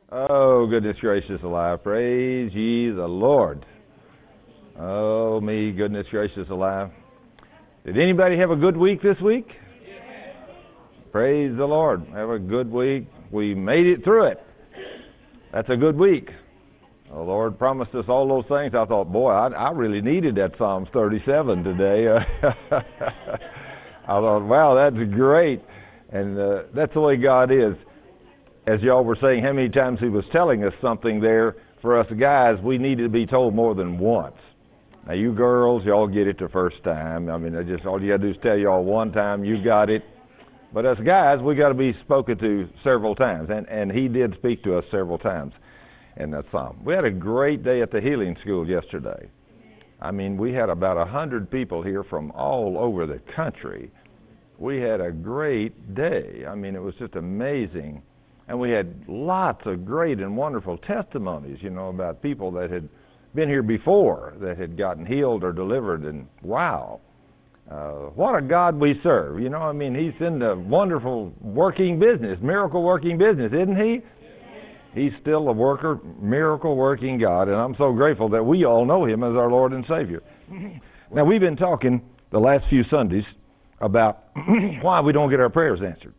Oh, goodness gracious alive. Praise ye the Lord. Oh, me, goodness gracious alive. Did anybody have a good week this week? Praise the Lord. Have a good week. We made it through it. That's a good week. The Lord promised us all those things. I thought, boy, I really needed that Psalms 37 today. I thought, wow, that's great. And that's the way God is. As y'all were saying, how many times He was telling us something there. For us guys, we need to be told more than once. Now, you girls, y'all get it the first time. I mean, all you got to do is tell y'all one time, you got it. But us guys, we got to be spoken to several times. And He did speak to us several times in that psalm. We had a great day at the healing school yesterday. I mean, we had about 100 people here from all over the country. We had a great day. I mean, it was just amazing. And we had lots of great and wonderful testimonies, about people that had been here before, that had gotten healed or delivered. And wow, what a God we serve. He's in the wonderful working business, miracle working business, isn't He? He's still a worker, miracle working God. And I'm so grateful that we all know Him as our Lord and Savior. Now, we've been talking the last few Sundays about why we don't get our prayers answered.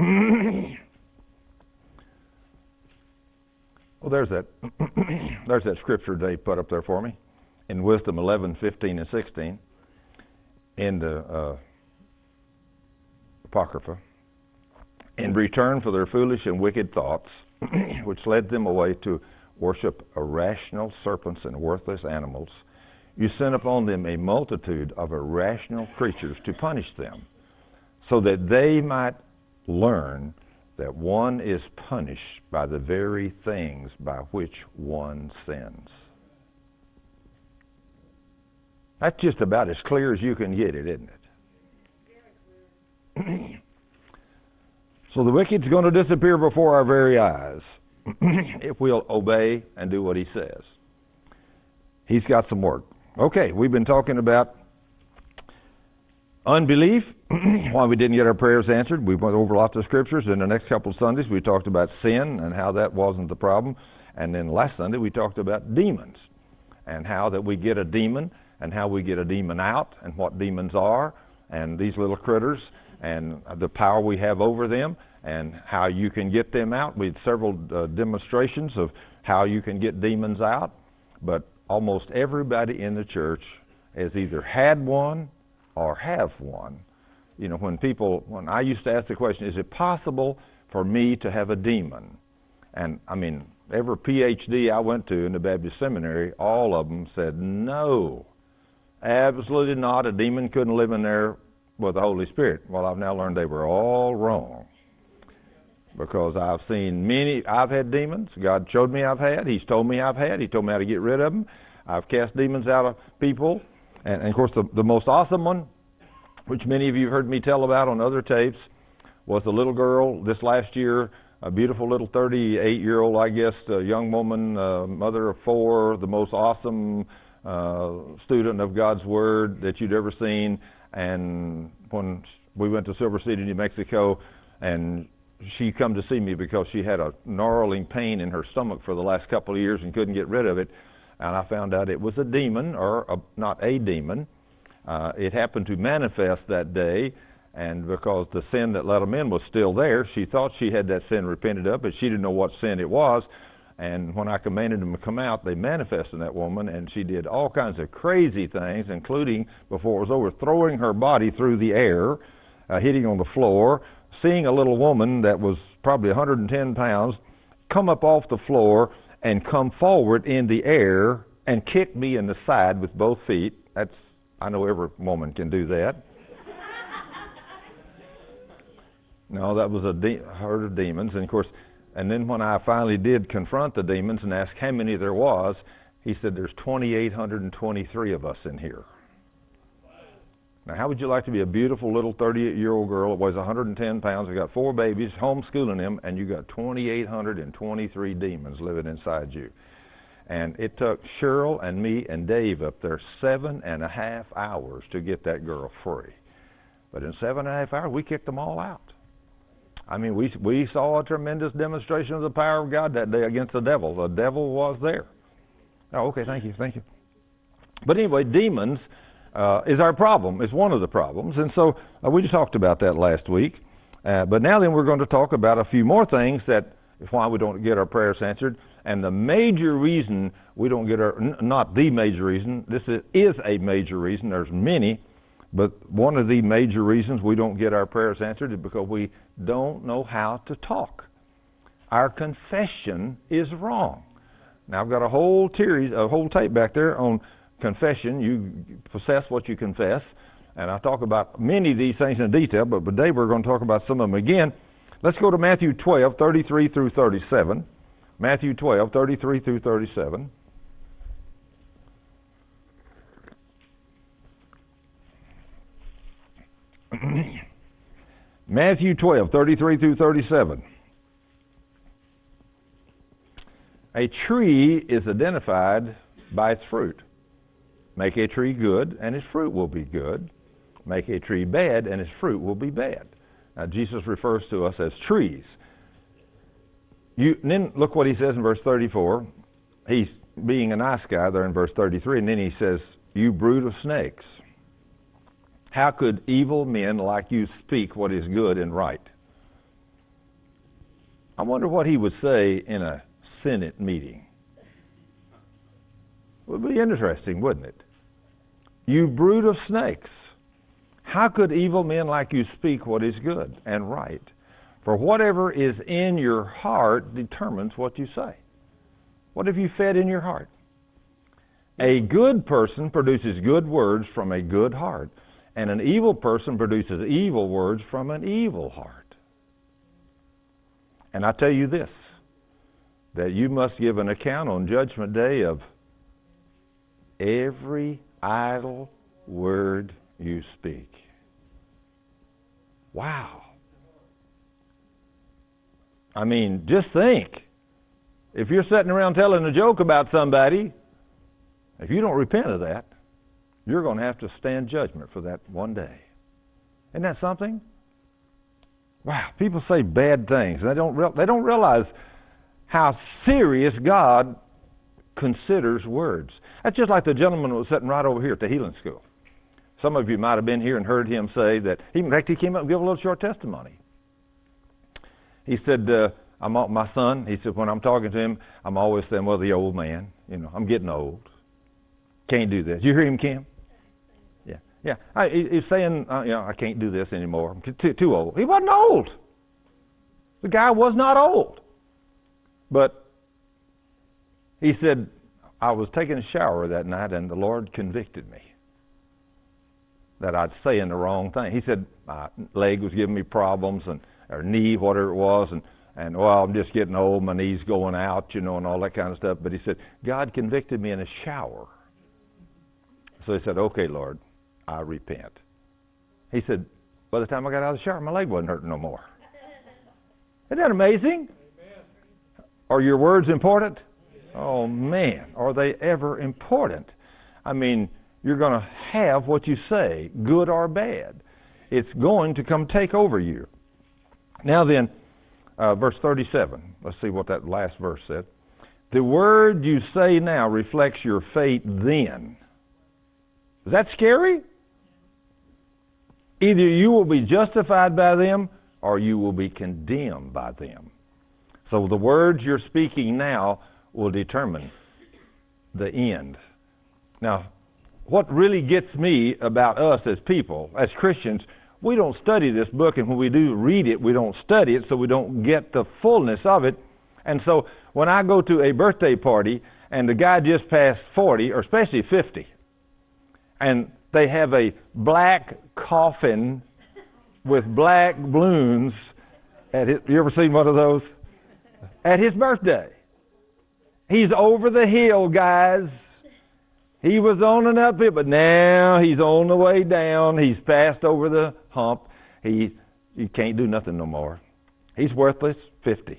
Well, there's that scripture Dave put up there for me in Wisdom 11:15 and 16 in the Apocrypha. In return for their foolish and wicked thoughts, which led them away to worship irrational serpents and worthless animals, you sent upon them a multitude of irrational creatures to punish them, so that they might learn that one is punished by the very things by which one sins. That's just about as clear as you can get it, isn't it? So the wicked's going to disappear before our very eyes if we'll obey and do what He says. He's got some work. Okay, we've been talking about unbelief, why we didn't get our prayers answered. We went over lots of scriptures. In the next couple of Sundays, we talked about sin and how that wasn't the problem. And then last Sunday, we talked about demons and how that we get a demon and how we get a demon out and what demons are and these little critters and the power we have over them and how you can get them out. We had several demonstrations of how you can get demons out. But almost everybody in the church has either had one or have one. When I used to ask the question, is it possible for me to have a demon? And every PhD I went to in the Baptist seminary, all of them said, no, absolutely not. A demon couldn't live in there with the Holy Spirit. Well, I've now learned they were all wrong. Because I've had demons. God showed me I've had. He's told me I've had. He told me how to get rid of them. I've cast demons out of people. And of course, the most awesome one, which many of you have heard me tell about on other tapes, was a little girl this last year, a beautiful little 38-year-old, I guess, a young woman, mother of 4, the most awesome student of God's Word that you'd ever seen. And when we went to Silver City, New Mexico, and she come to see me because she had a gnarling pain in her stomach for the last couple of years and couldn't get rid of it. And I found out it was a demon, not a demon. It happened to manifest that day, and because the sin that let them in was still there, she thought she had that sin repented of, but she didn't know what sin it was. And when I commanded them to come out, they manifested in that woman, and she did all kinds of crazy things, including, before it was over, throwing her body through the air, hitting on the floor, seeing a little woman that was probably 110 pounds come up off the floor and come forward in the air and kick me in the side with both feet. I know every woman can do that. No, that was a herd of demons. And of course, and then when I finally did confront the demons and ask how many there was, he said there's 2,823 of us in here. Now, how would you like to be a beautiful little 38-year-old girl that weighs 110 pounds, got 4 babies, homeschooling them, and you got 2,823 demons living inside you? And it took Cheryl and me and Dave up there 7.5 hours to get that girl free. But in 7.5 hours, we kicked them all out. I mean, we saw a tremendous demonstration of the power of God that day against the devil. The devil was there. Oh, okay, thank you. But anyway, demons is our problem. It's one of the problems. And so we just talked about that last week. But now then we're going to talk about a few more things that is why we don't get our prayers answered. And the major reason we don't get not the major reason, this is a major reason, there's many, but one of the major reasons we don't get our prayers answered is because we don't know how to talk. Our confession is wrong. Now I've got a whole tape back there on confession. You possess what you confess. And I talk about many of these things in detail, but today we're going to talk about some of them again. Let's go to Matthew 12, 33 through 37. Matthew 12, 33 through 37. Matthew 12, 33 through 37. A tree is identified by its fruit. Make a tree good, and its fruit will be good. Make a tree bad, and its fruit will be bad. Now, Jesus refers to us as trees. Then look what he says in verse 34. He's being a nice guy there in verse 33, and then he says, you brood of snakes, how could evil men like you speak what is good and right? I wonder what he would say in a Senate meeting. It would be interesting, wouldn't it? You brood of snakes, how could evil men like you speak what is good and right? For whatever is in your heart determines what you say. What have you fed in your heart? A good person produces good words from a good heart, and an evil person produces evil words from an evil heart. And I tell you this, that you must give an account on Judgment Day of every idle word you speak. Wow. I mean, just think. If you're sitting around telling a joke about somebody, if you don't repent of that, you're going to have to stand judgment for that one day. Isn't that something? Wow, people say bad things. They don't realize how serious God considers words. That's just like the gentleman who was sitting right over here at the healing school. Some of you might have been here and heard him say that. In fact, he came up and gave a little short testimony. He said, my son, he said, when I'm talking to him, I'm always saying, well, the old man, I'm getting old. Can't do this. You hear him, Kim? Yeah. He's saying, I can't do this anymore. I'm too old. He wasn't old. The guy was not old. But he said, I was taking a shower that night and the Lord convicted me that I'd saying the wrong thing. He said my leg was giving me problems or knee, whatever it was, and well, I'm just getting old, my knee's going out, and all that kind of stuff. But he said, God convicted me in a shower. So he said, okay, Lord, I repent. He said, by the time I got out of the shower, my leg wasn't hurting no more. Isn't that amazing? Amen. Are your words important? Oh, man, are they ever important? I mean, you're going to have what you say, good or bad. It's going to come take over you. Now then, verse 37. Let's see what that last verse said. The word you say now reflects your fate then. Is that scary? Either you will be justified by them or you will be condemned by them. So the words you're speaking now will determine the end. Now, what really gets me about us as people, as Christians, we don't study this book, and when we do read it, we don't study it, so we don't get the fullness of it. And so when I go to a birthday party and the guy just passed 40, or especially 50, and they have a black coffin with black balloons at his, you ever seen one of those? At his birthday. He's over the hill, guys. He was on an uphill, but now he's on the way down. He's passed over the hump. He can't do nothing no more. He's worthless, 50.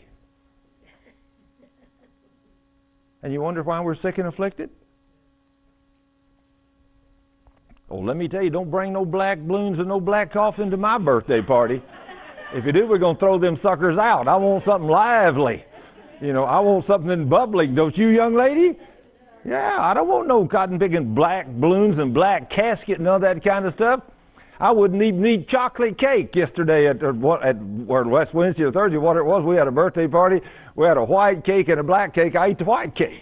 And you wonder why we're sick and afflicted? Oh, let me tell you, don't bring no black balloons and no black coffin to my birthday party. If you do, we're going to throw them suckers out. I want something lively. You know, I want something bubbling. Don't you, young lady? Yeah, I don't want no cotton picking black balloons and black casket and all that kind of stuff. I wouldn't even eat chocolate cake yesterday at West Wednesday or Thursday, what it was. We had a birthday party. We had a white cake and a black cake. I ate the white cake.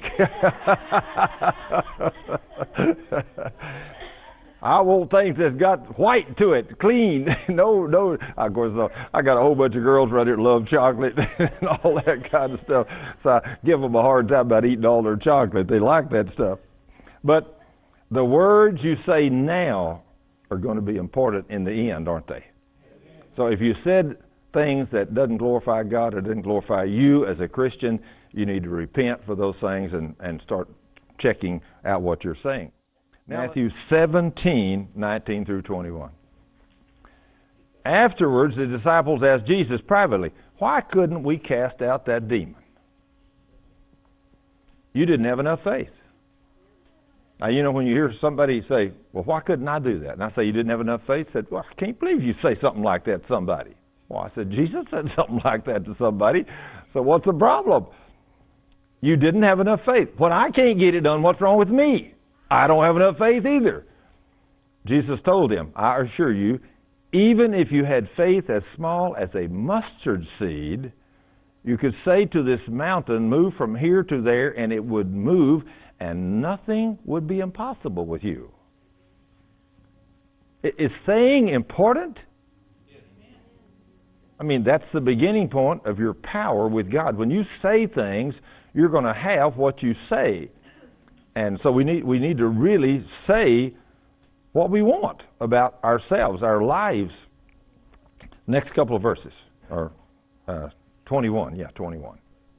I want things that's got white to it, clean. No. Of course, I got a whole bunch of girls right here that love chocolate and all that kind of stuff. So I give them a hard time about eating all their chocolate. They like that stuff. But the words you say now are going to be important in the end, aren't they? So if you said things that doesn't glorify God or didn't glorify you as a Christian, you need to repent for those things and start checking out what you're saying. Matthew 17:19 through 21. Afterwards, the disciples asked Jesus privately, "Why couldn't we cast out that demon? You didn't have enough faith." Now, you know, when you hear somebody say, "Well, why couldn't I do that?" And I say, "You didn't have enough faith?" I said, "Well, I can't believe you say something like that to somebody." Well, I said, Jesus said something like that to somebody. So what's the problem? You didn't have enough faith. When I can't get it done, what's wrong with me? I don't have enough faith either. Jesus told him, "I assure you, even if you had faith as small as a mustard seed, you could say to this mountain, 'Move from here to there,' and it would move, and nothing would be impossible with you." Is saying important? I mean, that's the beginning point of your power with God. When you say things, you're going to have what you say. And so we need to really say what we want about ourselves, our lives. Next couple of verses, or 21. Yeah, 21.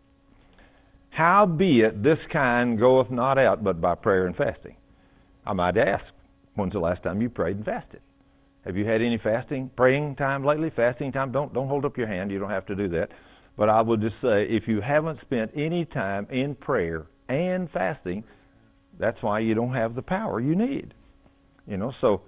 "Howbeit this kind goeth not out but by prayer and fasting." I might ask, when's the last time you prayed and fasted? Have you had any praying time lately? Fasting time? Don't hold up your hand. You don't have to do that. But I would just say, if you haven't spent any time in prayer and fasting, that's why you don't have the power you need. You know, so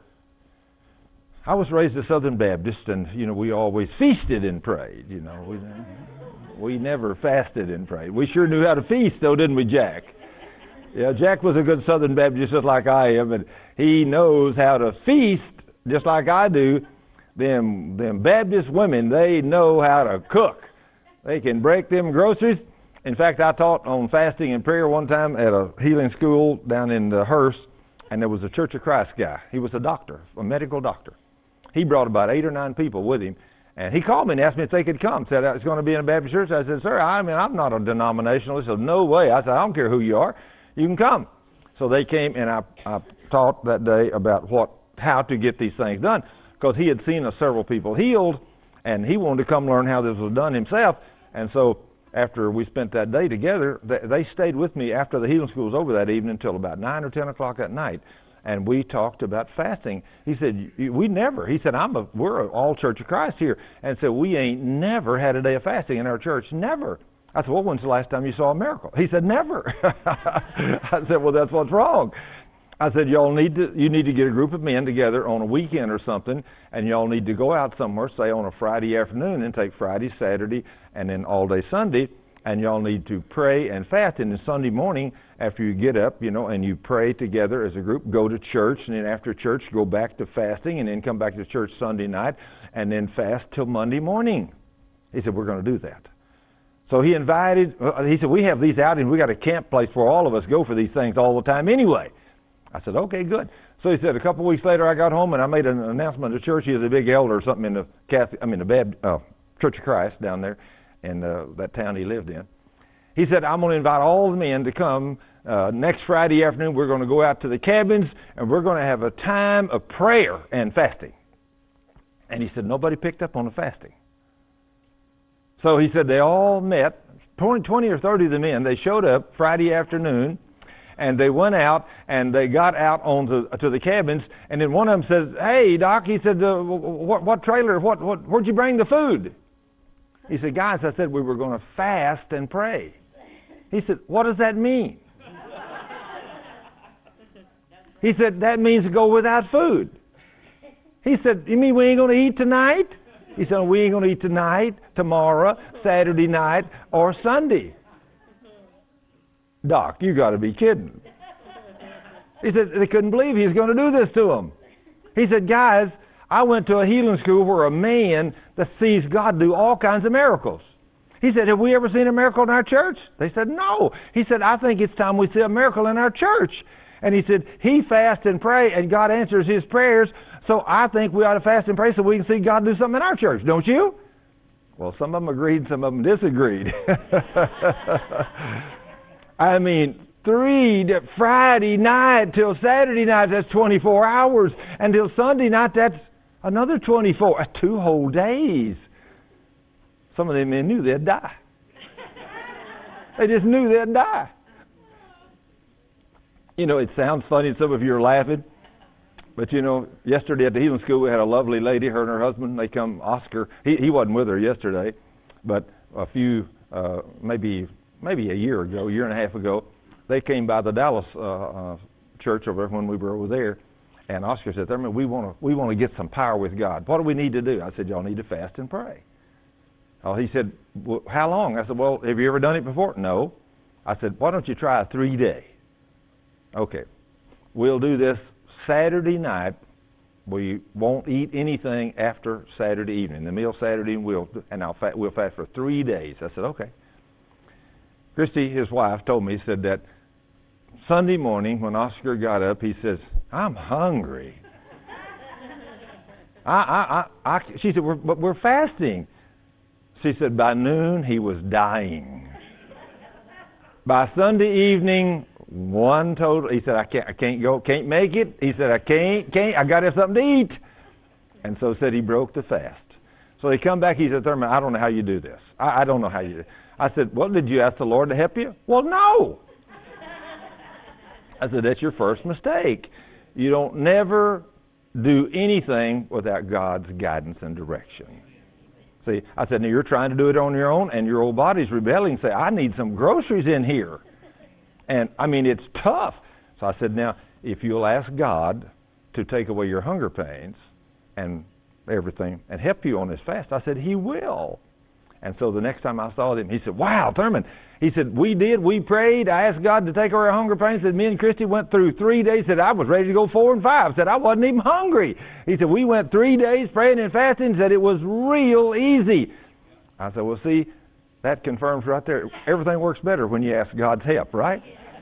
I was raised a Southern Baptist, and, you know, we always feasted and prayed. You know, we never fasted and prayed. We sure knew how to feast, though, didn't we, Jack? Yeah, Jack was a good Southern Baptist, just like I am, and he knows how to feast, just like I do. Them Baptist women, they know how to cook. They can break them groceries. In fact, I taught on fasting and prayer one time at a healing school down in Hearst, and there was a Church of Christ guy. He was a doctor, a medical doctor. He brought about 8 or 9 people with him, and he called me and asked me if they could come. Said, "It's going to be in a Baptist church." I said, "Sir, I'm not a denominationalist." He said, "No way." I said, "I don't care who you are. You can come." So they came, and I taught that day about how to get these things done, because he had seen several people healed, and he wanted to come learn how this was done himself. And so after we spent that day together, they stayed with me after the healing school was over that evening until about 9 or 10 o'clock at night. And we talked about fasting. He said, he said, we're all Church of Christ here. And said, we ain't never had a day of fasting in our church. Never. I said, well, when's the last time you saw a miracle? He said, never. I said, well, that's what's wrong. I said, you need to get a group of men together on a weekend or something, and y'all need to go out somewhere, say on a Friday afternoon, and take Friday, Saturday, and then all day Sunday, and y'all need to pray and fast. And then Sunday morning, after you get up, and you pray together as a group, go to church, and then after church, go back to fasting, and then come back to church Sunday night, and then fast till Monday morning. He said, we're going to do that. So he said, we have these outings, we got a camp place where all of us go for these things all the time anyway. I said, okay, good. So he said, a couple of weeks later, I got home and I made an announcement to church. He was a big elder or something in the Church of Christ down there in that town he lived in. He said, I'm going to invite all the men to come next Friday afternoon. We're going to go out to the cabins and we're going to have a time of prayer and fasting. And he said, nobody picked up on the fasting. So he said they all met, 20 or 30 of the men. They showed up Friday afternoon. And they went out, and they got out to the cabins, and then one of them says, hey, Doc, he said, what trailer, where'd you bring the food? He said, guys, I said we were going to fast and pray. He said, what does that mean? He said, that means to go without food. He said, you mean we ain't going to eat tonight? He said, we ain't going to eat tonight, tomorrow, Saturday night, or Sunday. Doc, you got to be kidding. He said they couldn't believe he was going to do this to them. He said, guys, I went to a healing school where a man that sees God do all kinds of miracles. He said, have we ever seen a miracle in our church? They said, no. He said, I think it's time we see a miracle in our church. And he said, he fasts and pray, and God answers his prayers, so I think we ought to fast and pray so we can see God do something in our church. Don't you? Well, some of them agreed, some of them disagreed. I mean, Friday night till Saturday night, that's 24 hours. Until Sunday night, that's another 24. That's 2 whole days. Some of them men knew they'd die. They just knew they'd die. You know, it sounds funny, and some of you are laughing. But, you know, yesterday at the healing school, we had a lovely lady, her and her husband. They come, Oscar. He wasn't with her yesterday, but a few, maybe a year and a half ago, they came by the Dallas church over when we were over there. And Oscar said, Thurman, we want to get some power with God. What do we need to do? I said, y'all need to fast and pray. Oh, he said, well, how long? I said, well, have you ever done it before? No. I said, why don't you try a 3-day? Okay. We'll do this Saturday night. We won't eat anything after Saturday evening. The meal Saturday, we'll fast for 3 days. I said, okay. Christy, his wife, told me, he said that Sunday morning when Oscar got up, he says, I'm hungry. She said, we're fasting. She said, by noon, he was dying. By Sunday evening, one total, he said, I can't go, can't make it. He said, I can't, I got to have something to eat. And so said he broke the fast. So he come back, he said, Thurman, I don't know how you do this. I don't know how you do it. I said, well, did you ask the Lord to help you? Well, no. I said, that's your first mistake. You don't never do anything without God's guidance and direction. See, I said, now you're trying to do it on your own, and your old body's rebelling. Say, I need some groceries in here. And, I mean, it's tough. So I said, now, if you'll ask God to take away your hunger pains and everything and help you on this fast, I said, He will. And so the next time I saw him, he said, wow, Thurman. He said, we prayed. I asked God to take away our hunger pains. He said, me and Christy went through 3 days. He said, I was ready to go 4 and 5. He said, I wasn't even hungry. He said, we went 3 days praying and fasting. He said, it was real easy. I said, well, see, that confirms right there. Everything works better when you ask God's help, right?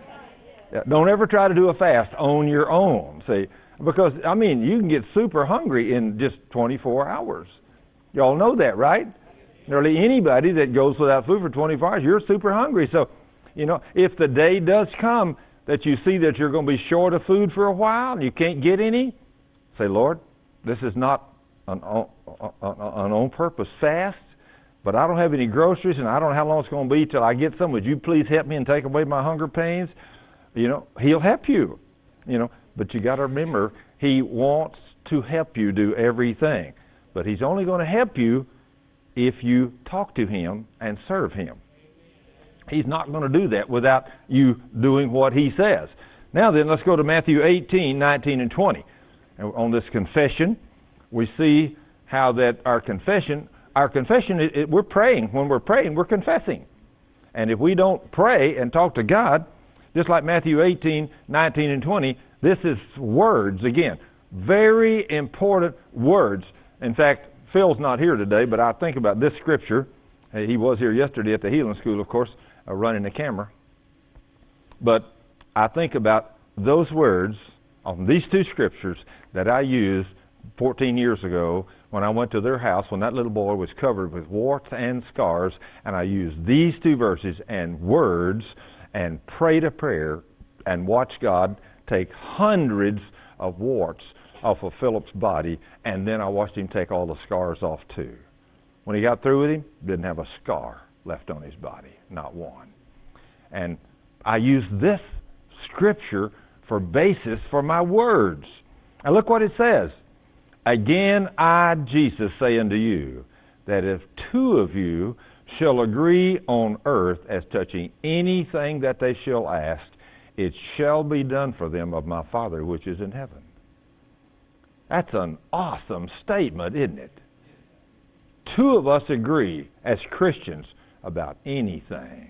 Don't ever try to do a fast on your own, see, because, I mean, you can get super hungry in just 24 hours. Y'all know that, right? Nearly anybody that goes without food for 24 hours, you're super hungry. So, you know, if the day does come that you see that you're going to be short of food for a while and you can't get any, say, Lord, this is not an on-purpose fast, but I don't have any groceries and I don't know how long it's going to be till I get some. Would you please help me and take away my hunger pains? You know, He'll help you, you know, but you got to remember, He wants to help you do everything. But He's only going to help you if you talk to Him and serve Him. He's not going to do that without you doing what He says. Now then, let's go to Matthew 18, 19, and 20. And on this confession, we see how that our confession, we're praying. When we're praying, we're confessing. And if we don't pray and talk to God, just like Matthew 18, 19, and 20, this is words, again, very important words. In fact, Phil's not here today, but I think about this scripture. He was here yesterday at the healing school, of course, running the camera. But I think about those words on these 2 scriptures that I used 14 years ago when I went to their house when that little boy was covered with warts and scars, and I used these 2 verses and words and prayed a prayer and watched God take hundreds of warts off of Philip's body, and then I watched Him take all the scars off too. When he got through with him, didn't have a scar left on his body, not one. And I used this scripture for basis for my words. And look what it says. Again, I, Jesus, say unto you, that if 2 of you shall agree on earth as touching anything that they shall ask, it shall be done for them of my Father which is in heaven. That's an awesome statement, isn't it? two of us agree as Christians about anything,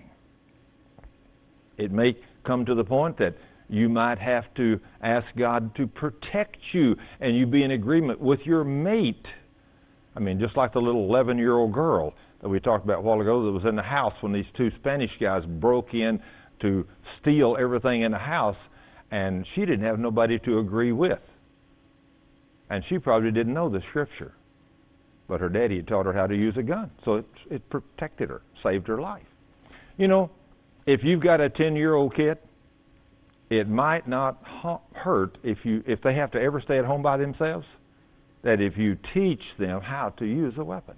it may come to the point that you might have to ask God to protect you, and you be in agreement with your mate. I mean, just like the little 11-year-old girl that we talked about a while ago that was in the house when these two Spanish guys broke in to steal everything in the house, and she didn't have nobody to agree with. And she probably didn't know the scripture. But her daddy had taught her how to use a gun, so it protected her, saved her life. You know, if you've got a 10-year-old kid, it might not hurt if they have to ever stay at home by themselves, that if you teach them how to use a weapon.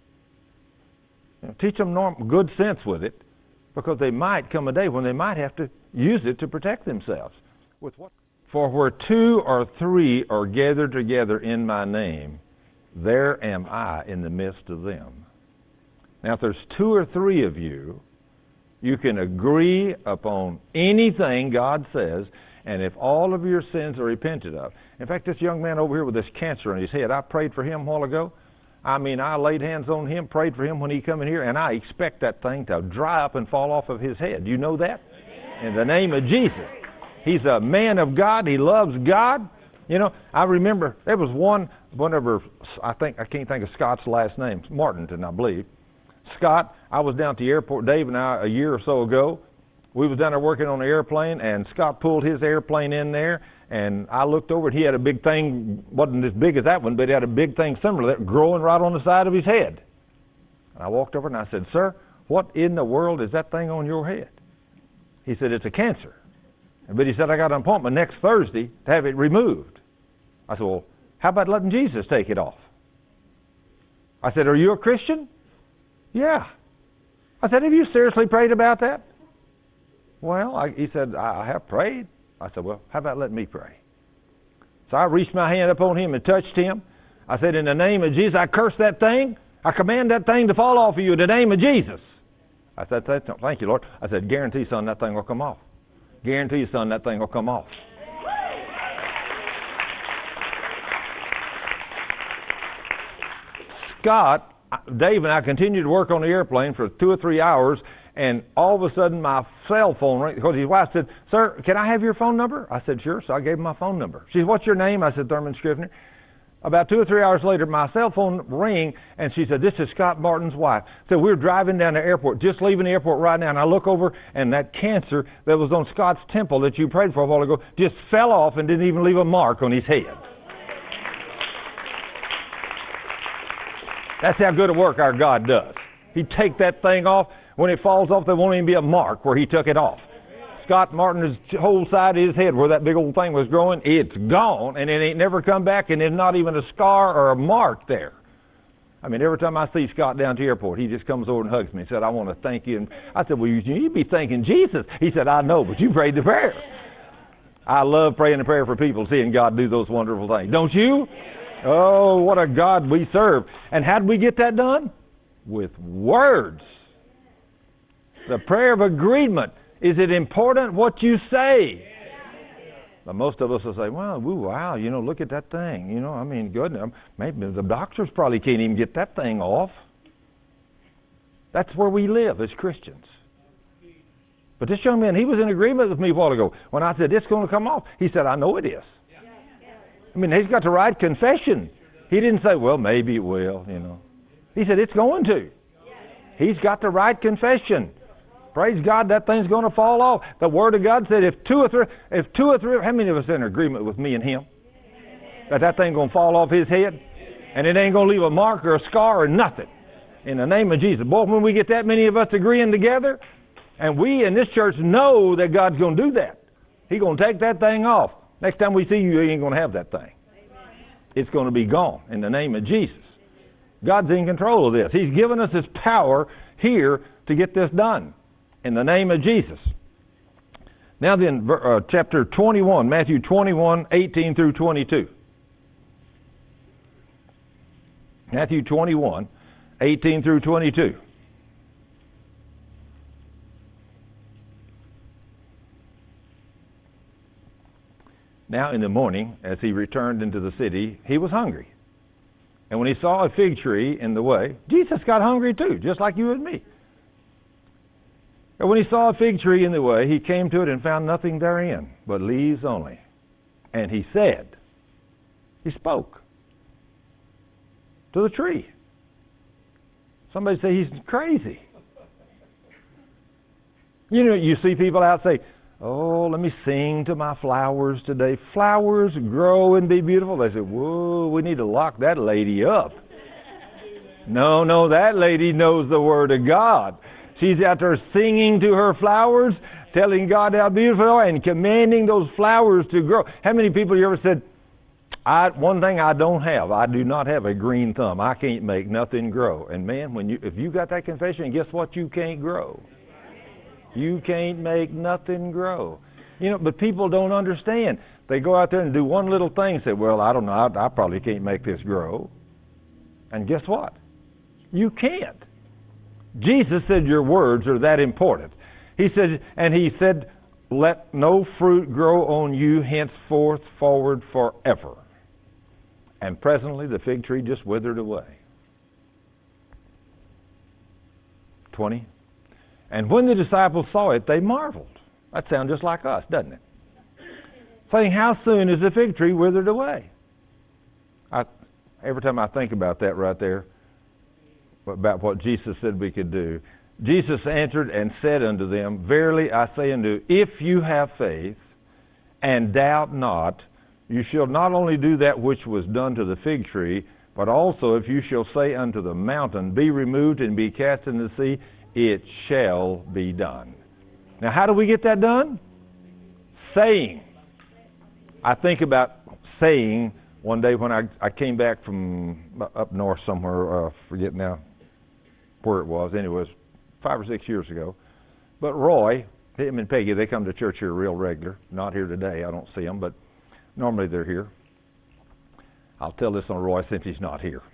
You know, teach them good sense with it, because they might come a day when they might have to use it to protect themselves. With what? For where two or three are gathered together in my name, there am I in the midst of them. Now, if there's two or three of you, you can agree upon anything God says, and if all of your sins are repented of. In fact, this young man over here with this cancer on his head, I prayed for him a while ago. I mean, I laid hands on him, prayed for him when he come in here, and I expect that thing to dry up and fall off of his head. Do you know that? In the name of Jesus. He's a man of God. He loves God. You know, I remember there was whenever, I can't think of Scott's last name, Martinton, I believe. Scott, I was down at the airport, Dave and I, a year or so ago. We was down there working on the airplane, and Scott pulled his airplane in there, and I looked over, and he had a big thing, wasn't as big as that one, but he had a big thing similar to that growing right on the side of his head. And I walked over and I said, "Sir, what in the world is that thing on your head?" He said, "It's a cancer." But he said, "I got an appointment next Thursday to have it removed." I said, "Well, how about letting Jesus take it off?" I said, "Are you a Christian?" "Yeah." I said, "Have you seriously prayed about that?" "Well," he said, "I have prayed." I said, "Well, how about letting me pray?" So I reached my hand up on him and touched him. I said, "In the name of Jesus, I curse that thing. I command that thing to fall off of you in the name of Jesus." I said, "Thank you, Lord." I said, "Guarantee, son, that thing will come off. Guarantee you, son, that thing will come off." Scott, Dave and I continued to work on the airplane for 2 or 3 hours, and all of a sudden my cell phone rang, because his wife said, "Sir, can I have your phone number?" I said, "Sure." So I gave him my phone number. She said, "What's your name?" I said, "Thurman Scrivener." About 2 or 3 hours later, my cell phone rang, and she said, "This is Scott Martin's wife." So we're driving down the airport, just leaving the airport right now, and I look over, and that cancer that was on Scott's temple that you prayed for a while ago just fell off and didn't even leave a mark on his head. That's how good a work our God does. He'd take that thing off. When it falls off, there won't even be a mark where he took it off. Scott Martin's whole side of his head where that big old thing was growing, it's gone, and it ain't never come back, and there's not even a scar or a mark there. I mean, every time I see Scott down to the airport, he just comes over and hugs me and said, "I want to thank you." And I said, "Well, you need to be thanking Jesus." He said, "I know, but you prayed the prayer." I love praying the prayer for people, seeing God do those wonderful things. Don't you? Oh, what a God we serve. And how did we get that done? With words. The prayer of agreement. Is it important what you say? But most of us will say, "Well, wow, look at that thing. I mean, goodness, maybe the doctors probably can't even get that thing off." That's where we live as Christians. But this young man, he was in agreement with me a while ago. When I said, "It's going to come off," he said, "I know it is." I mean, he's got the right confession. He didn't say, "Well, maybe it will, He said, "It's going to." He's got the right confession. Praise God, that thing's going to fall off. The Word of God said if two or three, how many of us are in agreement with me and him? That thing's going to fall off his head, and it ain't going to leave a mark or a scar or nothing. In the name of Jesus. Boy, when we get that many of us agreeing together, and we in this church know that God's going to do that. He's going to take that thing off. Next time we see you, you ain't going to have that thing. It's going to be gone in the name of Jesus. God's in control of this. He's given us His power here to get this done. In the name of Jesus. Now then, chapter 21, Matthew 21, 18 through 22. Matthew 21, 18 through 22. Now in the morning, as he returned into the city, he was hungry. And when he saw a fig tree in the way, Jesus got hungry too, just like you and me. And when he saw a fig tree in the way, he came to it and found nothing therein, but leaves only. And he said, he spoke to the tree. Somebody say he's crazy. You know, you see people out say, oh, let me sing to my flowers today. Flowers grow and be beautiful. They say, whoa, we need to lock that lady up. No, that lady knows the Word of God. She's out there singing to her flowers, telling God how beautiful they are, and commanding those flowers to grow. How many people you ever said, one thing I don't have, I do not have a green thumb. I can't make nothing grow. And man, if you got that confession, guess what? You can't grow. You can't make nothing grow. You know, but people don't understand. They go out there and do one little thing and say, well, I don't know, I probably can't make this grow. And guess what? You can't. Jesus said your words are that important. He said, let no fruit grow on you henceforth forward forever. And presently the fig tree just withered away. 20. And when the disciples saw it, they marveled. That sounds just like us, doesn't it? Saying, how soon is the fig tree withered away? Every time I think about that right there, about what Jesus said we could do, Jesus answered and said unto them, verily I say unto you, if you have faith and doubt not, you shall not only do that which was done to the fig tree, but also if you shall say unto the mountain, be removed and be cast into the sea, it shall be done. Now, how do we get that done? Saying. I think about saying one day when I came back from up north somewhere, forget now where it was. Anyway, it was 5 or 6 years ago. But Roy, him and Peggy, they come to church here real regular. Not here today. I don't see them, but normally they're here. I'll tell this on Roy since he's not here.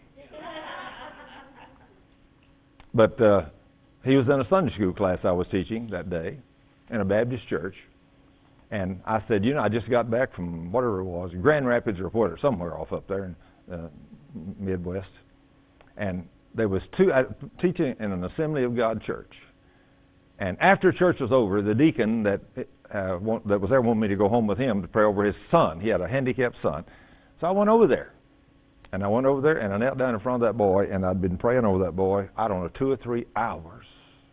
But he was in a Sunday school class I was teaching that day in a Baptist church. And I said, you know, I just got back from whatever it was, Grand Rapids or whatever, somewhere off up there in Midwest. And there was teaching in an Assembly of God church. And after church was over, the deacon that was there wanted me to go home with him to pray over his son. He had a handicapped son. So I went over there. And I went over there and I knelt down in front of that boy, and I'd been praying over that boy, I don't know, 2 or 3 hours.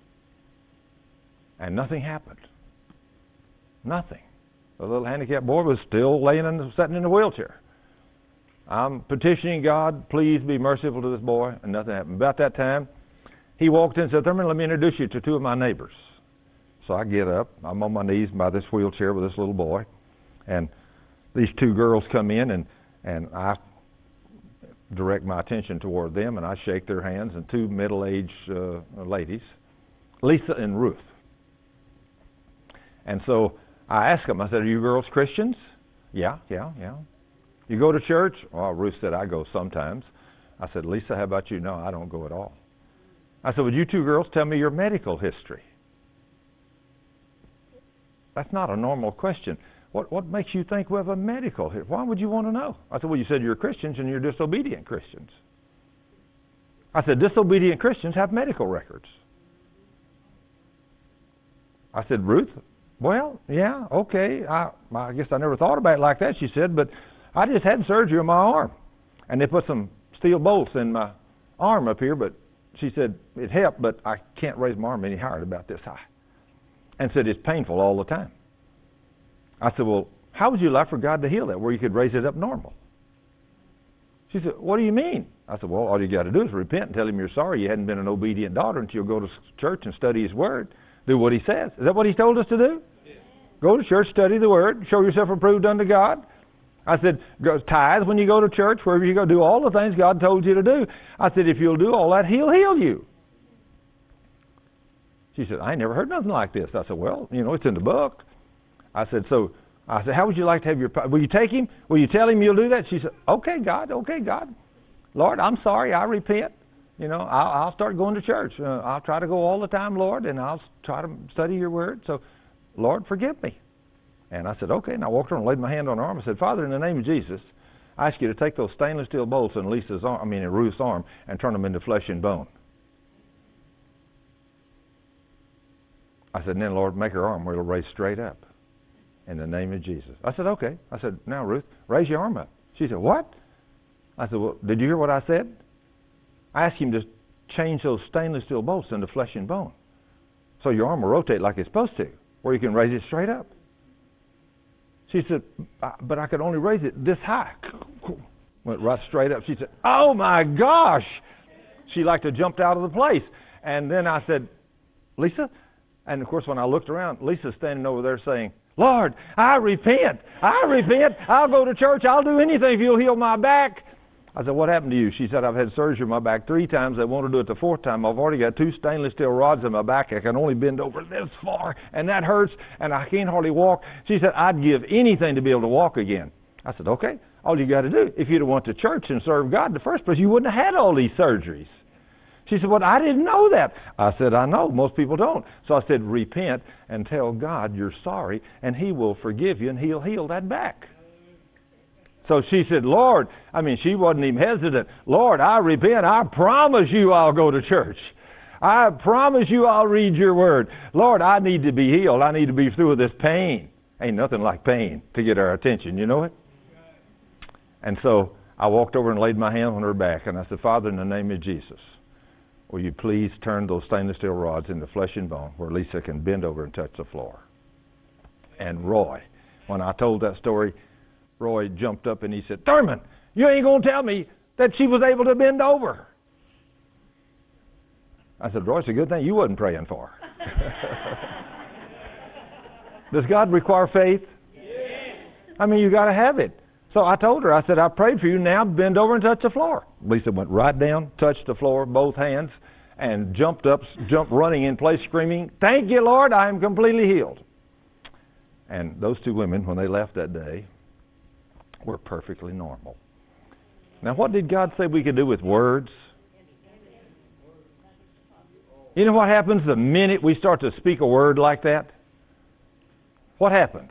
And nothing happened. Nothing. The little handicapped boy was still sitting in a wheelchair. I'm petitioning God, please be merciful to this boy, and nothing happened. About that time, he walked in and said, Thurman, let me introduce you to 2 of my neighbors. So I get up. I'm on my knees by this wheelchair with this little boy. And these 2 girls come in, and I direct my attention toward them, and I shake their hands, and 2 middle-aged ladies, Lisa and Ruth. And so I asked them, I said, are you girls Christians? Yeah. You go to church? Well, Ruth said, I go sometimes. I said, Lisa, how about you? No, I don't go at all. I said, would you 2 girls tell me your medical history? That's not a normal question. What makes you think we have a medical history? Why would you want to know? I said, well, you said you're Christians and you're disobedient Christians. I said, disobedient Christians have medical records. I said, Ruth, well, yeah, okay. I guess I never thought about it like that, she said, but I just had surgery on my arm. And they put some steel bolts in my arm up here, but she said it helped, but I can't raise my arm any higher, about this high. And said it's painful all the time. I said, well, how would you like for God to heal that, where you could raise it up normal? She said, what do you mean? I said, well, all you got to do is repent and tell him you're sorry you hadn't been an obedient daughter until you go to church and study his word. Do what he says. Is that what he told us to do? Yeah. Go to church, study the word, show yourself approved unto God. I said, go tithe when you go to church, wherever you go, do all the things God told you to do. I said, if you'll do all that, he'll heal you. She said, I ain't never heard nothing like this. I said, well, you know, it's in the book. I said, how would you like to have your, will you take him? Will you tell him you'll do that? She said, okay, God. Lord, I'm sorry, I repent. You know, I'll start going to church. I'll try to go all the time, Lord, and I'll try to study your word. So, Lord, forgive me. And I said, okay. And I walked over and laid my hand on her arm. I said, Father, in the name of Jesus, I ask you to take those stainless steel bolts in in Ruth's arm and turn them into flesh and bone. I said, and then, Lord, make her arm where it'll raise straight up. In the name of Jesus. I said, okay. I said, now, Ruth, raise your arm up. She said, what? I said, well, did you hear what I said? I asked him to change those stainless steel bolts into flesh and bone. So your arm will rotate like it's supposed to, where you can raise it straight up. She said, but I could only raise it this high. Went right straight up. She said, oh my gosh. She like to jumped out of the place. And then I said, Lisa? And of course, when I looked around, Lisa's standing over there saying, Lord, I repent. I repent. I'll go to church. I'll do anything if you'll heal my back. I said, what happened to you? She said, I've had surgery on my back 3 times. They want to do it the 4th time. I've already got 2 stainless steel rods in my back. I can only bend over this far, and that hurts, and I can't hardly walk. She said, I'd give anything to be able to walk again. I said, okay, all you got to do, if you'd have went to church and served God in the first place, you wouldn't have had all these surgeries. She said, well, I didn't know that. I said, I know. Most people don't. So I said, repent and tell God you're sorry, and He will forgive you, and He'll heal that back. So she said, Lord, she wasn't even hesitant. Lord, I repent. I promise you I'll go to church. I promise you I'll read your word. Lord, I need to be healed. I need to be through with this pain. Ain't nothing like pain to get our attention, you know it? And so I walked over and laid my hand on her back, and I said, Father, in the name of Jesus, will you please turn those stainless steel rods into flesh and bone where Lisa can bend over and touch the floor. And Roy, when I told that story, Roy jumped up and he said, Thurman, you ain't going to tell me that she was able to bend over. I said, Roy, it's a good thing you wasn't praying for her. Does God require faith? Yes. You got to have it. So I told her, I said, I prayed for you, now bend over and touch the floor. Lisa went right down, touched the floor, both hands, and jumped running in place, screaming, thank you, Lord, I am completely healed. And those 2 women, when they left that day, were perfectly normal. Now, what did God say we could do with words? You know what happens the minute we start to speak a word like that? What happens?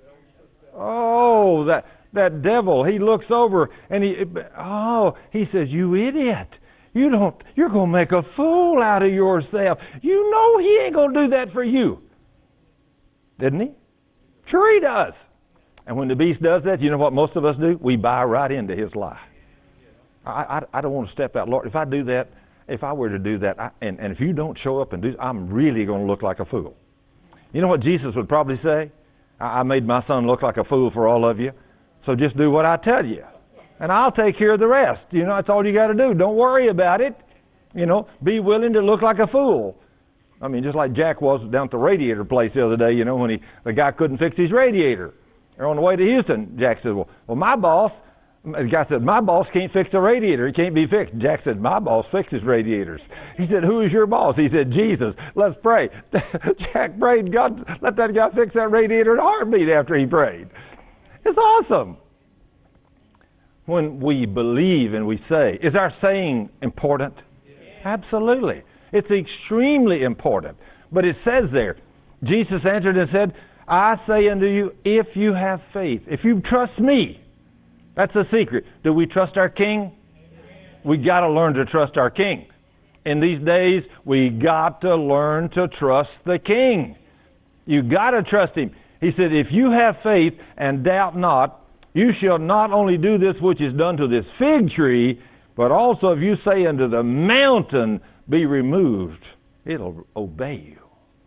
Oh, that devil, he looks over and he says, you idiot. You're going to make a fool out of yourself. You know he ain't going to do that for you. Didn't he? Sure he does. And when the beast does that, you know what most of us do? We buy right into his lie. I don't want to step out. Lord, if I do that, if I were to do that, and if you don't show up and do, I'm really going to look like a fool. You know what Jesus would probably say? I made my son look like a fool for all of you. So just do what I tell you. And I'll take care of the rest. That's all you got to do. Don't worry about it. Be willing to look like a fool. Just like Jack was down at the radiator place the other day, when the guy couldn't fix his radiator. They're on the way to Houston. Jack said, well, the guy said, my boss can't fix a radiator. It can't be fixed. Jack said, my boss fixes radiators. He said, who is your boss? He said, Jesus. Let's pray. Jack prayed, God, let that guy fix that radiator in a heartbeat after he prayed. It's awesome. When we believe and we say, is our saying important? Yeah. Absolutely. It's extremely important. But it says there, Jesus answered and said, I say unto you, if you have faith, if you trust me, that's the secret. Do we trust our King? We got to learn to trust our King. In these days, we got to learn to trust the King. You got to trust Him. He said, if you have faith and doubt not, you shall not only do this which is done to this fig tree, but also if you say unto the mountain, be removed, it'll obey you.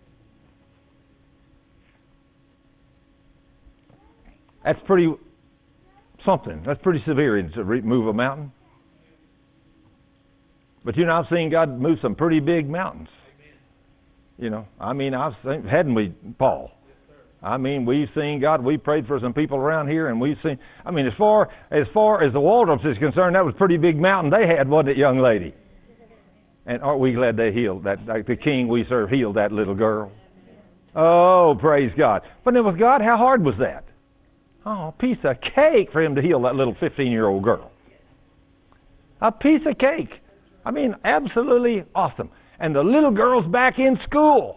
That's pretty something. That's pretty severe to move a mountain. But I've seen God move some pretty big mountains. I've seen, hadn't we, Paul? We've seen God. We prayed for some people around here, and we've seen. as far as the Waldrops is concerned, that was a pretty big mountain they had, wasn't it, young lady? And aren't we glad they healed that? Like the King we serve healed that little girl. Oh, praise God! But then with God, how hard was that? Oh, a piece of cake for Him to heal that little 15-year-old girl. A piece of cake. Absolutely awesome. And the little girl's back in school.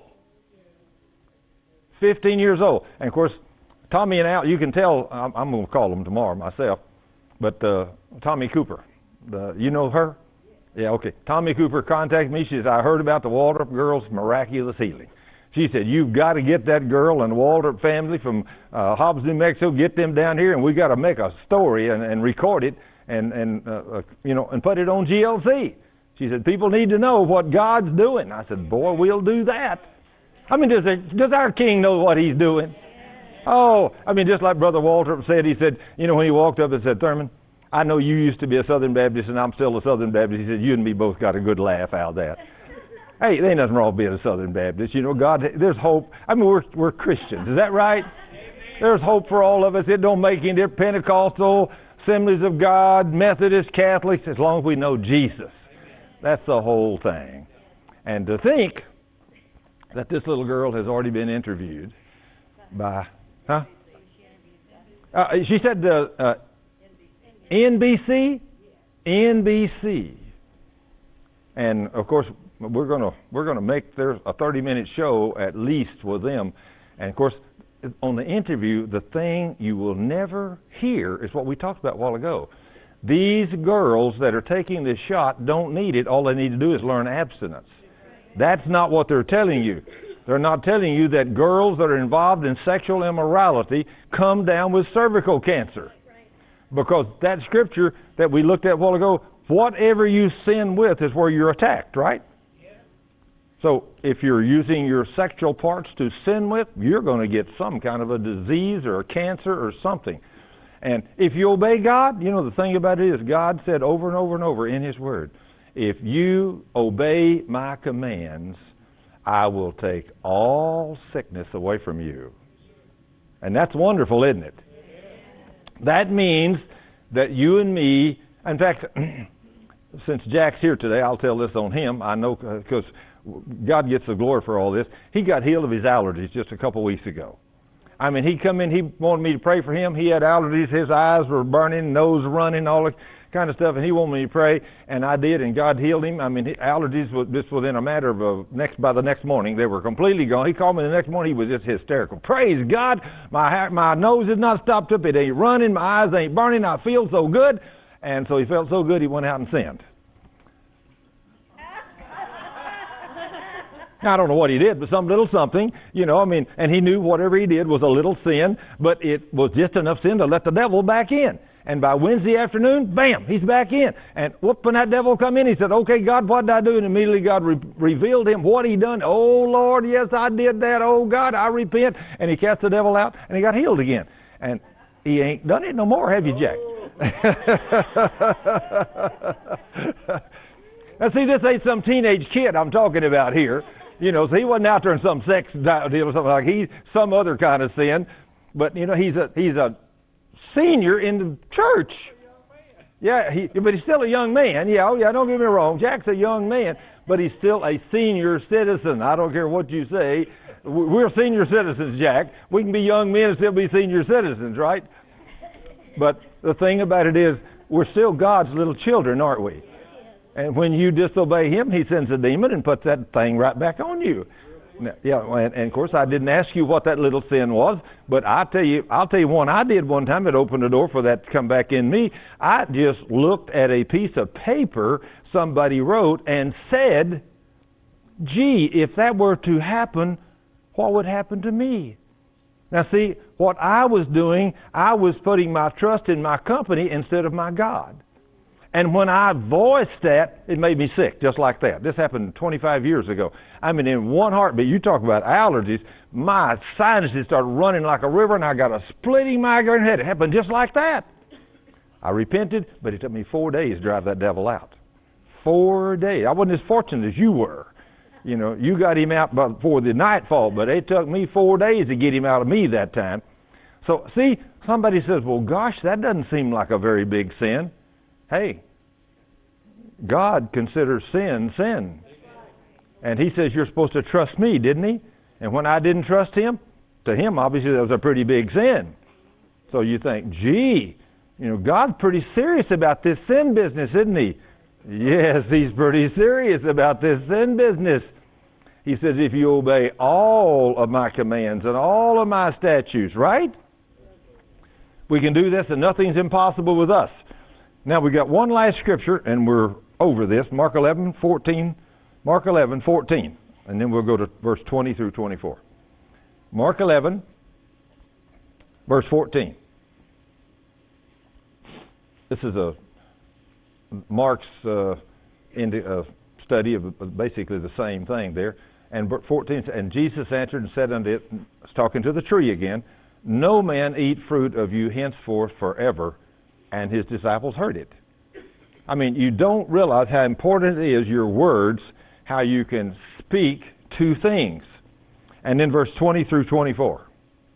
15 years old. And of course, Tommy and Al, you can tell, I'm going to call them tomorrow myself, But Tommy Cooper, you know her? Yeah, okay. Tommy Cooper contacted me. She says, I heard about the Waldrop girl's miraculous healing. She said, you've got to get that girl and the Waldrop family from Hobbs, New Mexico, get them down here, and we got to make a story and record it and put it on GLC. She said, people need to know what God's doing. I said, boy, we'll do that. I mean, does our King know what he's doing? Oh, I mean, just like Brother Waldrop said, he said, when he walked up and said, Thurman, I know you used to be a Southern Baptist and I'm still a Southern Baptist. He said, you and me both got a good laugh out of that. Hey, there ain't nothing wrong with being a Southern Baptist. God, there's hope. I mean, we're Christians. Is that right? There's hope for all of us. It don't make any difference. Pentecostal, Assemblies of God, Methodist, Catholics, as long as we know Jesus. That's the whole thing. And to think that this little girl has already been interviewed by, she said NBC? NBC. And of course, we're gonna make there a 30-minute show at least with them. And of course, on the interview, the thing you will never hear is what we talked about a while ago. These girls that are taking this shot don't need it. All they need to do is learn abstinence. That's not what they're telling you. They're not telling you that girls that are involved in sexual immorality come down with cervical cancer. Because that scripture that we looked at a while ago, whatever you sin with is where you're attacked, right? So if you're using your sexual parts to sin with, you're going to get some kind of a disease or a cancer or something. And if you obey God, the thing about it is God said over and over and over in His Word, if you obey my commands, I will take all sickness away from you. And that's wonderful, isn't it? That means that you and me, in fact, since Jack's here today, I'll tell this on him. I know because God gets the glory for all this. He got healed of his allergies just a couple weeks ago. I mean, he come in, he wanted me to pray for him. He had allergies, his eyes were burning, nose running, all that kind of stuff, and he wanted me to pray, and I did, and God healed him. I mean, allergies was just within a matter of by the next morning, they were completely gone. He called me the next morning, he was just hysterical. Praise God, my nose is not stopped up, it ain't running, my eyes ain't burning, I feel so good. And so he felt so good, he went out and sinned. I don't know what he did, but some little something, and he knew whatever he did was a little sin, but it was just enough sin to let the devil back in. And by Wednesday afternoon, bam, he's back in. And when that devil come in, he said, okay, God, what did I do? And immediately God revealed him what he done. Oh, Lord, yes, I did that. Oh, God, I repent. And he cast the devil out, and he got healed again. And he ain't done it no more, have you, Jack? Now, see, this ain't some teenage kid I'm talking about here. So he wasn't out there in some sex deal or something like he's some other kind of sin. But, he's a senior in the church. Yeah, but he's still a young man. Yeah, don't get me wrong. Jack's a young man, but he's still a senior citizen. I don't care what you say. We're senior citizens, Jack. We can be young men and still be senior citizens, right? But the thing about it is, we're still God's little children, aren't we? And when you disobey Him, He sends a demon and puts that thing right back on you. Now, and of course, I didn't ask you what that little sin was, but I'll tell you one I did one time that opened the door for that to come back in me. I just looked at a piece of paper somebody wrote and said, gee, if that were to happen, what would happen to me? Now see, what I was doing, I was putting my trust in my company instead of my God. And when I voiced that, it made me sick, just like that. This happened 25 years ago. I mean, in one heartbeat, you talk about allergies, my sinuses started running like a river, and I got a splitting migraine head. It happened just like that. I repented, but it took me 4 days to drive that devil out. 4 days. I wasn't as fortunate as you were. You got him out before the nightfall, but it took me 4 days to get him out of me that time. So, see, somebody says, well, gosh, that doesn't seem like a very big sin. Hey, God considers sin, sin. And He says you're supposed to trust me, didn't He? And when I didn't trust Him, to Him, obviously, that was a pretty big sin. So you think, gee, God's pretty serious about this sin business, isn't He? Yes, He's pretty serious about this sin business. He says, if you obey all of my commands and all of my statutes, right? We can do this and nothing's impossible with us. Now we got one last scripture, and we're over this. Mark 11:14. Mark 11:14, and then we'll go to verse 20 through 24. Mark 11, verse 14. This is Mark's study of basically the same thing there. And 14, and Jesus answered and said unto it, talking to the tree again, no man eat fruit of you henceforth forever. And his disciples heard it. I mean, you don't realize how important it is, your words, how you can speak two things. And then verse 20 through 24.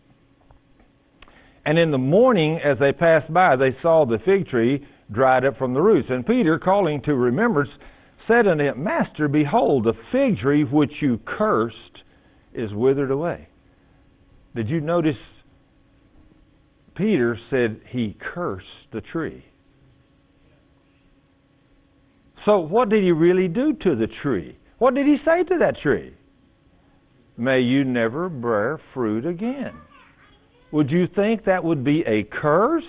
And in the morning, as they passed by, they saw the fig tree dried up from the roots. And Peter, calling to remembrance, said unto him, Master, behold, the fig tree which you cursed is withered away. Did you notice Peter said he cursed the tree? So what did he really do to the tree? What did he say to that tree? May you never bear fruit again. Would you think that would be a curse?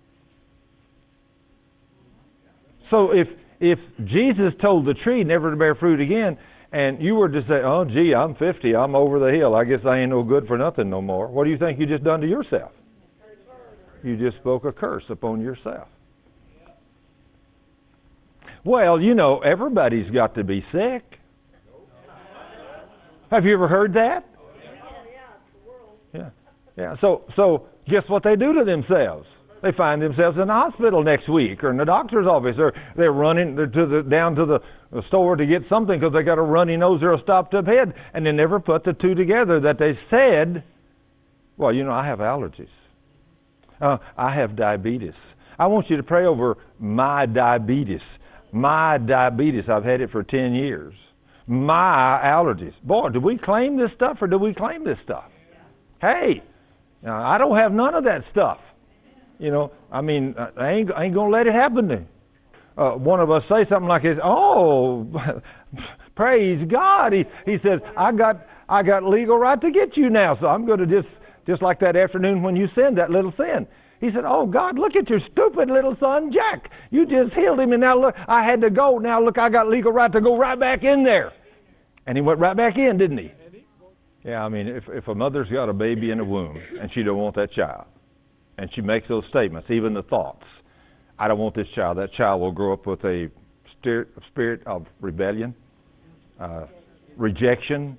So if Jesus told the tree never to bear fruit again, and you were to say, oh, gee, I'm 50, I'm over the hill, I guess I ain't no good for nothing no more, what do you think you just done to yourself? You just spoke a curse upon yourself. Well, you know, everybody's got to be sick. Have you ever heard that? Yeah. So guess what they do to themselves? They find themselves in the hospital next week or in the doctor's office, or they're running down to the store to get something because they got a runny nose or a stopped up head, and they never put the two together that they said, well, you know, I have allergies. I have diabetes. I want you to pray over my diabetes. My diabetes, I've had it for 10 years. My allergies. Boy, do we claim this stuff or do we claim this stuff? Hey, I don't have none of that stuff. You know, I mean, I ain't going to let it happen to me. One of us say something like this, oh, praise God. He says, I got legal right to get you now, so I'm going to just like that afternoon when you sinned, that little sin. He said, oh, God, look at your stupid little son, Jack. You just healed him, and now look, I had to go. Now, look, I got legal right to go right back in there. And he went right back in, didn't he? Yeah, I mean, if a mother's got a baby in the womb, and she don't want that child, and she makes those statements, even the thoughts, I don't want this child, that child will grow up with a spirit of rebellion, rejection,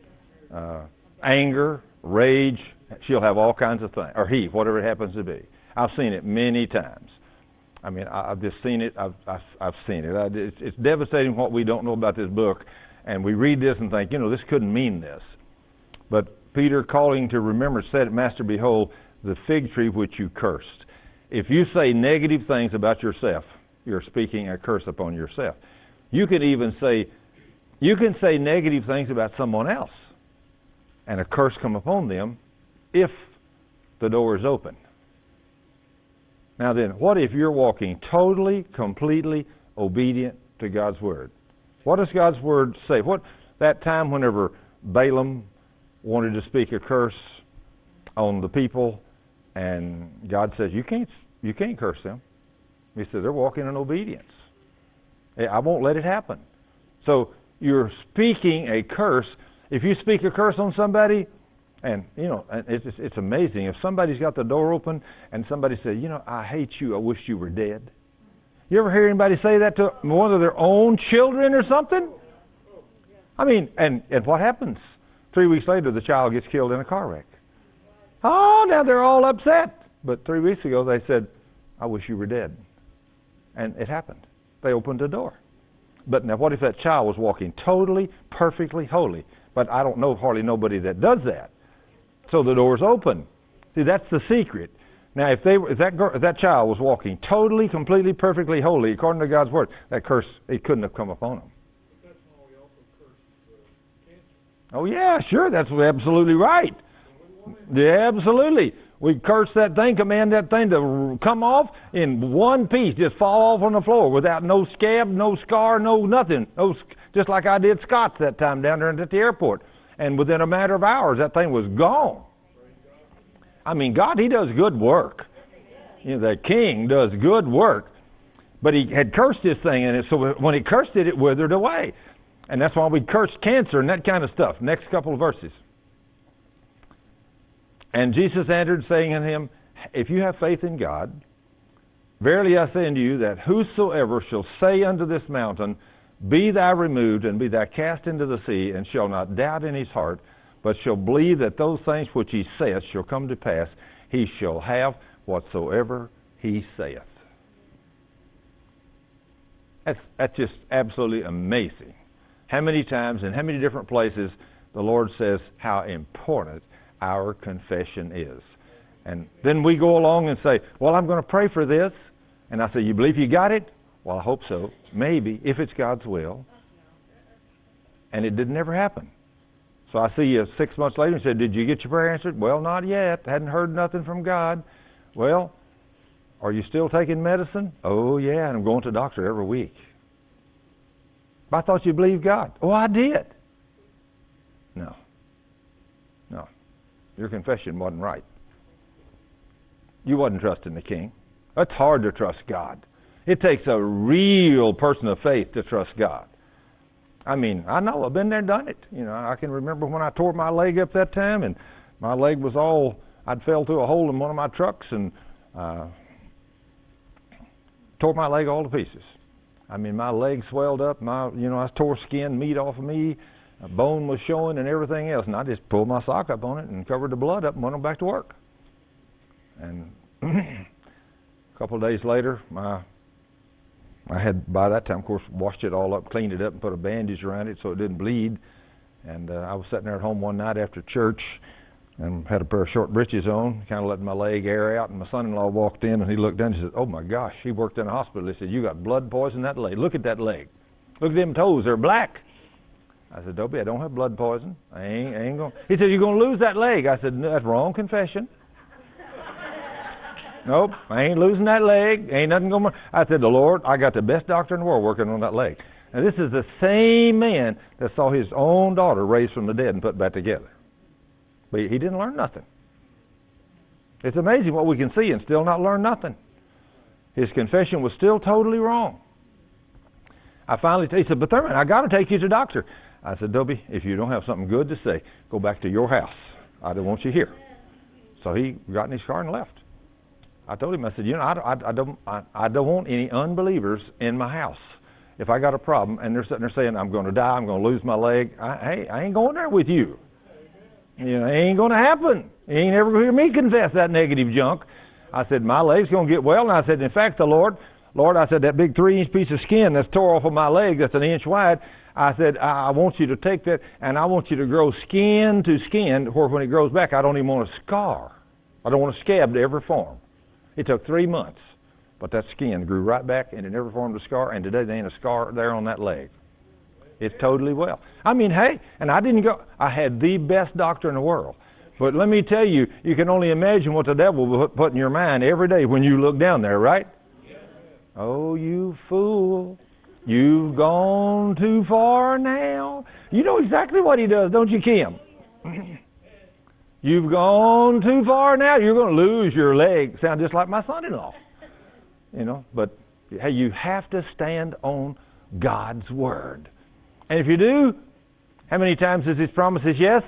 anger, rage. She'll have all kinds of things, or he, whatever it happens to be. I've seen it many times. I mean, I've just seen it. I've seen it. It's devastating what we don't know about this book, and we read this and think, you know, this couldn't mean this. But Peter, calling to remember, said, Master, behold, the fig tree which you cursed. If you say negative things about yourself, you're speaking a curse upon yourself. You can even say negative things about someone else, and a curse come upon them if the door is open. Now then, what if you're walking totally, completely obedient to God's Word? What does God's Word say? What that time whenever Balaam wanted to speak a curse on the people, and God says, you can't curse them. He said, they're walking in obedience. I won't let it happen. So you're speaking a curse. If you speak a curse on somebody, and, you know, it's amazing. If somebody's got the door open and somebody says, you know, I hate you, I wish you were dead. You ever hear anybody say that to one of their own children or something? I mean, and what happens? 3 weeks later, the child gets killed in a car wreck. Oh, now they're all upset. But 3 weeks ago, they said, I wish you were dead. And it happened. They opened the door. But now what if that child was walking totally, perfectly holy? But I don't know hardly nobody that does that. So the door's open. See, that's the secret. Now, if that child was walking totally, completely, perfectly holy, according to God's Word, that curse, it couldn't have come upon them. But that's how we also curse cancer. Oh, yeah, sure, that's absolutely right. Yeah, absolutely. We curse that thing, command that thing to come off in one piece, just fall off on the floor without no scab, no scar, no nothing. Just like I did Scott's that time down there at the airport. And within a matter of hours, that thing was gone. I mean, God, He does good work. You know, the King does good work. But he had cursed this thing, and so when he cursed it, it withered away. And that's why we curse cancer and that kind of stuff. Next couple of verses. And Jesus answered, saying unto him, if you have faith in God, verily I say unto you, that whosoever shall say unto this mountain, be thou removed, and be thou cast into the sea, and shall not doubt in his heart, but shall believe that those things which he saith shall come to pass, he shall have whatsoever he saith. That's just absolutely amazing. How many times, in how many different places, the Lord says how important our confession is. And then we go along and say, well, I'm going to pray for this. And I say, you believe you got it? Well, I hope so. Maybe, if it's God's will. And it didn't ever happen. So I see you 6 months later and said, did you get your prayer answered? Well, not yet. Hadn't heard nothing from God. Well, are you still taking medicine? Oh, yeah, and I'm going to the doctor every week. But I thought you believed God. Oh, I did. No. Your confession wasn't right. You wasn't trusting the King. It's hard to trust God. It takes a real person of faith to trust God. I mean, I know, I've been there and done it. You know, I can remember when I tore my leg up that time, and my leg was all, I'd fell through a hole in one of my trucks and tore my leg all to pieces. I mean, my leg swelled up, I tore skin, meat off of me, a bone was showing and everything else, and I just pulled my sock up on it and covered the blood up and went on back to work. And a couple of days later, I had, by that time, of course, washed it all up, cleaned it up, and put a bandage around it so it didn't bleed. And I was sitting there at home one night after church and had a pair of short breeches on, kind of letting my leg air out, and my son-in-law walked in, and he looked down and said, oh, my gosh, he worked in a hospital. He said, you got blood poison in that leg. Look at that leg. Look at them toes. They're black. I said, Dobie, I don't have blood poison. I ain't going. He said, you're going to lose that leg. I said, no, that's wrong confession. Nope, I ain't losing that leg. Ain't nothing going to... I said, the Lord, I got the best doctor in the world working on that leg. Now, this is the same man that saw his own daughter raised from the dead and put back together. But he didn't learn nothing. It's amazing what we can see and still not learn nothing. His confession was still totally wrong. He said, but Thurman, I got to take you to the doctor. I said, Dobie, if you don't have something good to say, go back to your house. I don't want you here. So he got in his car and left. I told him, I said, I don't want any unbelievers in my house. If I got a problem and they're sitting there saying, I'm going to die, I'm going to lose my leg, I ain't going there with you. You know, it ain't going to happen. You ain't ever going to hear me confess that negative junk. I said, my leg's going to get well. And I said, in fact, the Lord, I said, that big 3-inch piece of skin that's tore off of my leg that's an inch wide, I said, I want you to take that and I want you to grow skin to skin where when it grows back, I don't even want a scar. I don't want a scab to ever form. It took 3 months, but that skin grew right back and it never formed a scar, and today there ain't a scar there on that leg. It's totally well. I mean, hey, and I didn't go, I had the best doctor in the world. But let me tell you, you can only imagine what the devil will put in your mind every day when you look down there, right? Oh, you fool. You've gone too far now. You know exactly what he does, don't you, Kim? You've gone too far now. You're going to lose your leg. Sound just like my son-in-law. You know, but hey, you have to stand on God's word. And if you do, how many times is his promises yes?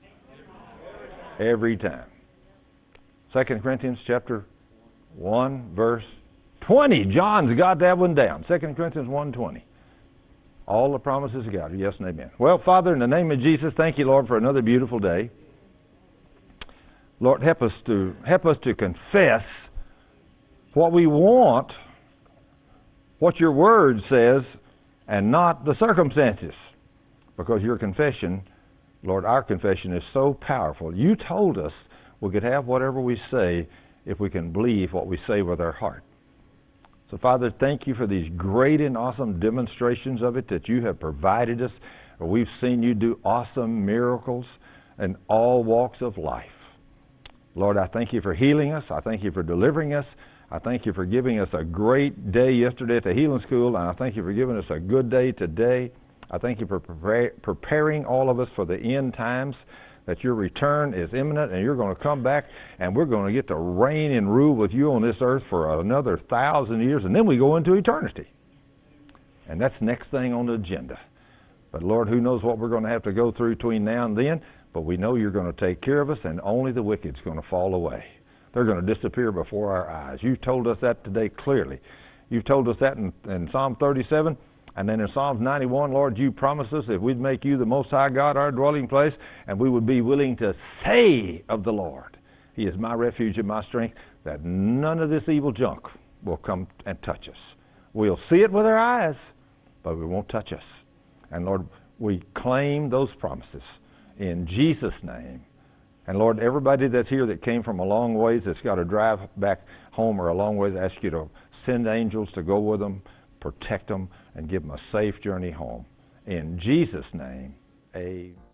Every time. 2 Corinthians chapter 1, verse 20. John's got that one down. 2 Corinthians 1:20. All the promises of God are yes and amen. Well, Father, in the name of Jesus, thank you, Lord, for another beautiful day. Lord, help us to confess what we want, what your word says, and not the circumstances. Because your confession, Lord, our confession is so powerful. You told us we could have whatever we say if we can believe what we say with our heart. So, Father, thank you for these great and awesome demonstrations of it that you have provided us. We've seen you do awesome miracles in all walks of life. Lord, I thank you for healing us. I thank you for delivering us. I thank you for giving us a great day yesterday at the healing school, and I thank you for giving us a good day today. I thank you for preparing all of us for the end times, that your return is imminent and you're going to come back and we're going to get to reign and rule with you on this earth for another 1,000 years, and then we go into eternity. And that's the next thing on the agenda. But Lord, who knows what we're going to have to go through between now and then, but we know you're going to take care of us, and only the wicked's going to fall away. They're going to disappear before our eyes. You told us that today clearly. You've told us that in Psalm 37, and then in Psalms 91, Lord, you promised us if we'd make you the Most High God our dwelling place, and we would be willing to say of the Lord, He is my refuge and my strength, that none of this evil junk will come and touch us. We'll see it with our eyes, but it won't touch us. And Lord, we claim those promises in Jesus' name. And Lord, everybody that's here that came from a long ways, that's got to drive back home or a long ways, I ask you to send angels to go with them, protect them, and give them a safe journey home. In Jesus' name, amen.